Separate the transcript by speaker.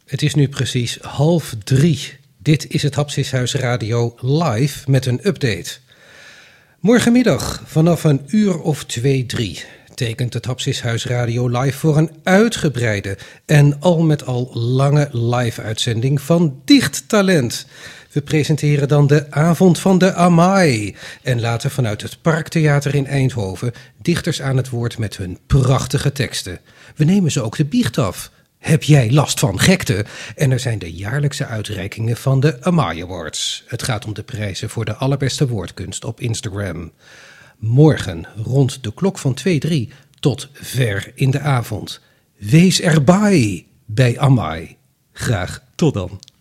Speaker 1: Het is nu precies 2:30. Dit is het Hapsishuis Radio live met een update. Morgenmiddag vanaf 1:00 tekent het Hapsishuis Radio live voor een uitgebreide en al met al lange live-uitzending van Dichttalent. We presenteren dan de Avond van de Amai en laten vanuit het Parktheater in Eindhoven dichters aan het woord met hun prachtige teksten. We nemen ze ook de biecht af. Heb jij last van gekte? En er zijn de jaarlijkse uitreikingen van de Amai Awards. Het gaat om de prijzen voor de allerbeste woordkunst op Instagram. Morgen rond de klok van 2:03 tot ver in de avond. Wees erbij bij Amai. Graag tot dan.